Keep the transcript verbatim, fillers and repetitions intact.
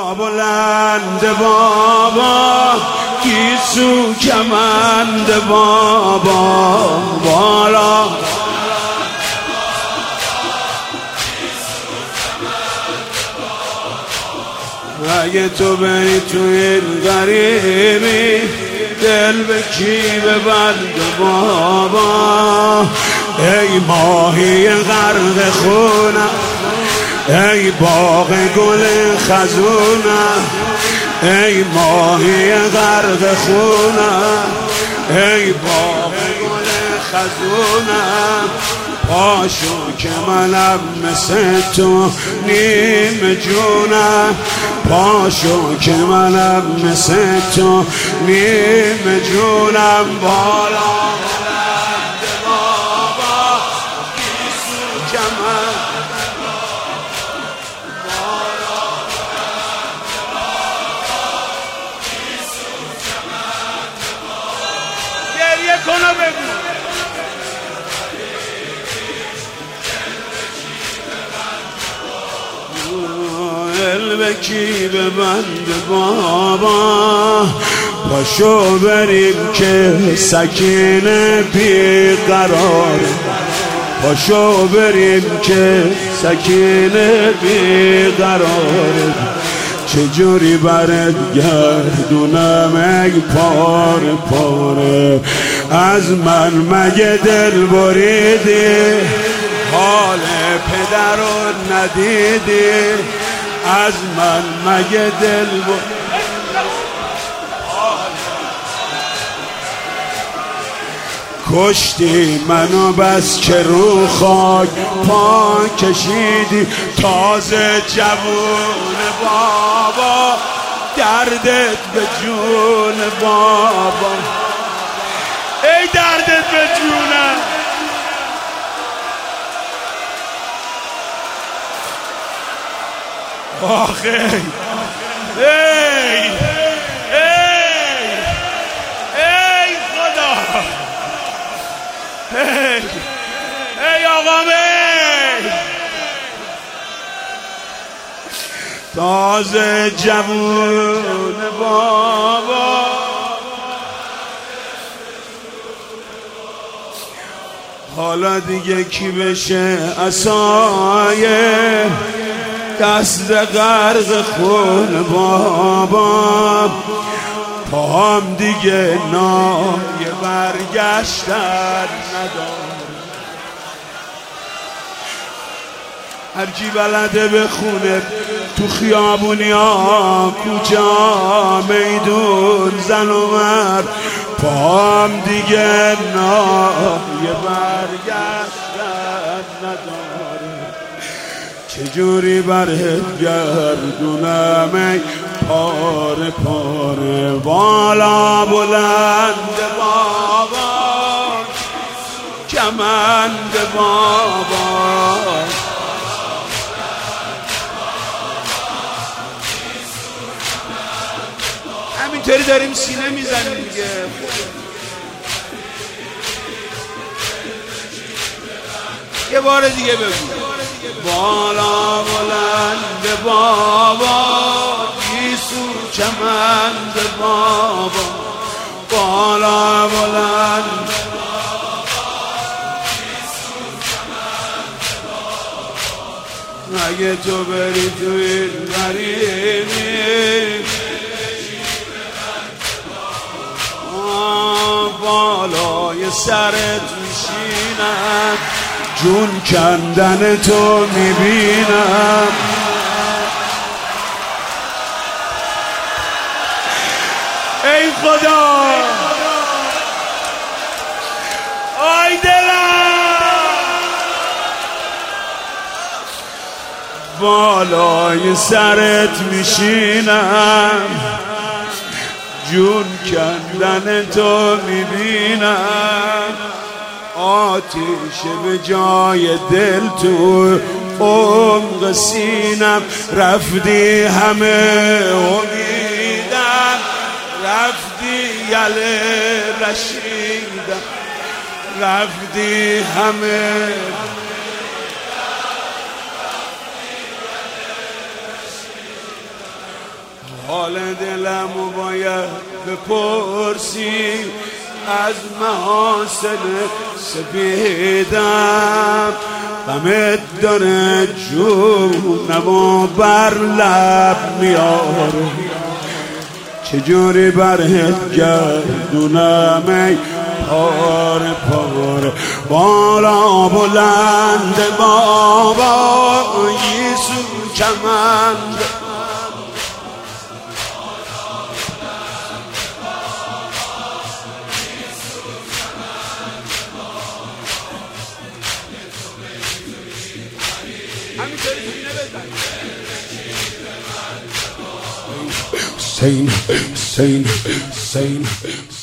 بلند بابا گیسو کمند بابا بالا اگه تو بری تو این غریبی دل به کی ببند بابا ای ماهی غرق خونم ای باغ گل خزونم ای ماهی غرق خونم ای باغ گل خزونم پاشو که منم مثل تو نیم جونم پاشو که منم مثل تو نیم جونم بالا بلند بابا گیسو کمند بالا بلند بابا گیسو کمند گریه کن و بگو دل به کی ببند بابا پاشو بریم که سکینه بی قرار پاشو بریم که سکینه بی قرار چجوری برد گردونم ای پاره پاره از من مگه دل بریدی حال پدر رو ندیدی از من مگه دل بریدی کشتی منو بس که رو خاک پا کشیدی تازه جوون بابا دردت به جون بابا ای دردت به جونم آخه ای ای ای خدا ای ای آقا می تازه جوون بابا حالا دیگه کی بشه عصایه دست غرق خون بابا پام دیگه نای برگشتن نداره هرکی بلده بخونه تو خیابونی ها کجا میدون زن و مرد پام دیگه نای برگشتن نداره چجوری برهت گردونم ای پاره پاره بالا بلند بابا کمند بابا همینطوری داریم سینه میزنیم دیگه یه بار دیگه بگو بالا بلند بابا گیسو کمند بابا بالا بلند بابا گیسو کمند بابا اگه تو بری تو این غریبی بالای سرت میشینم جون کندن تو میبینم ای خدا آی دلم بالای سرت میشینم جون کندن تو میبینم آتیش به جای دل تو عمق سینم رفتی همه امیدم رفتی یله رشیدم رفتی همه حال دلمو باید بپرسی از محاسن سپیدم، غمت داره جونمو بر لب میاره، چجوری برهت گردونم ای پاره پاره. بالا بلند بابا یسو کمند، Sane, sane, sane,